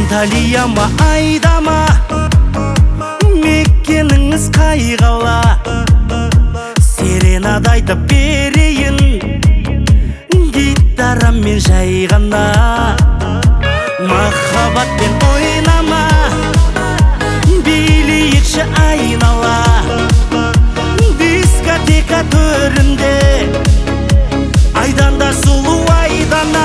Анталияма айдама, меккеніңіз қай қала? Серенада айтып берейін, гитараммен жай ғана. Махаббатпен ойнама, билейікші айнала. Дискотека төрінде айданда сұлу айдана.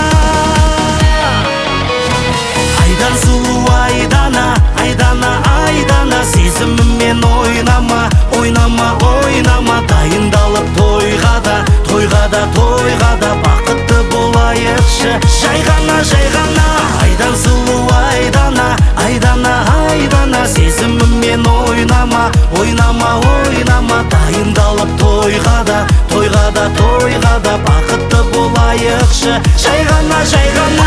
Айдан сұлу айдана, айдана, айдана. Сезіміммен ойнама, ойнама, ойнама. Дайындалып тойға да, тойға да, тойға да бақытты болайықшы. Жай ғана, жай ғана. Айдан сұлу айдана, айдана, айдана. Сезіміммен ойнама, ойнама, ойнама. Дайындалып тойға да, тойға да, тойға да бақытты болайықшы. Жай ғана, жай ғана.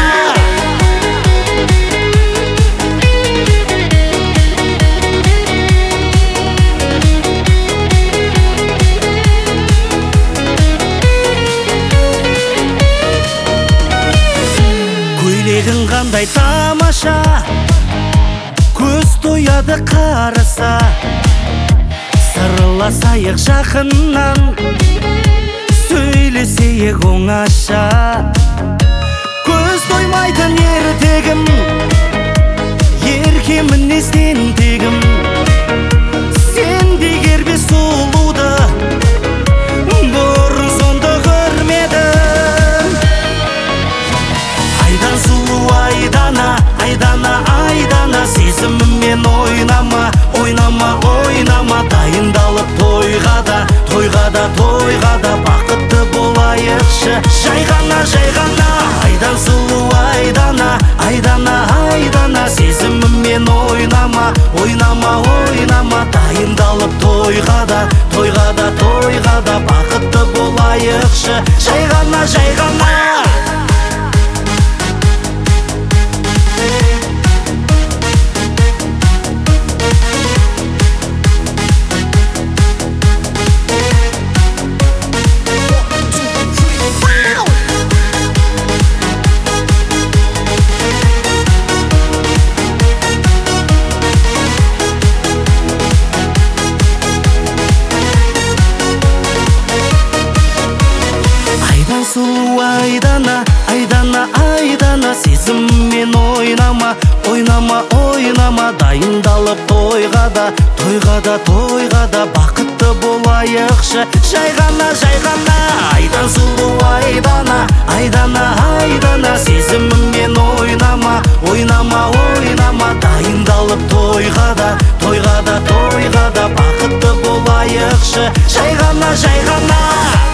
Көйлегің қандай тамаша, көз тояды қараса. Сырласайық жақыннан, сөйлесейік оңаша. Көз тоймайтын ертегім, еркемін естен тегім. Сен дегербе сұлуды, бұрын сонды көрмедім. Айдан сұлу айдана, айдана, айдана. Сезіміммен ойнама, ойнама, ойнама. Дайындалып тойға да, тойға да, тойға да бақытты болайықшы. Жай ғана, жай ғана. Айдан сұлу айдана, айдана, айдана. Сезіміммен ойнама, ойнама, ойнама. Дайындалып тойға да, тойға да, тойға да бақытты болайықшы. Жай ғана, жай ғана. Сұлу айдана, айдана, айдана. Сезіммен ойнама, ойнама, ойнама. Дайындалып тойға да, тойға да, тойға да бақытты болайықшы. Жай ғана, жай ғана. Айдан сұлу айдана, айдана, айдана. Сезіммен ойнама, ойнама, ойнама. Дайындалып тойға да, тойға да, тойға да бақытты болайықшы. Жай ғана, жай ғана.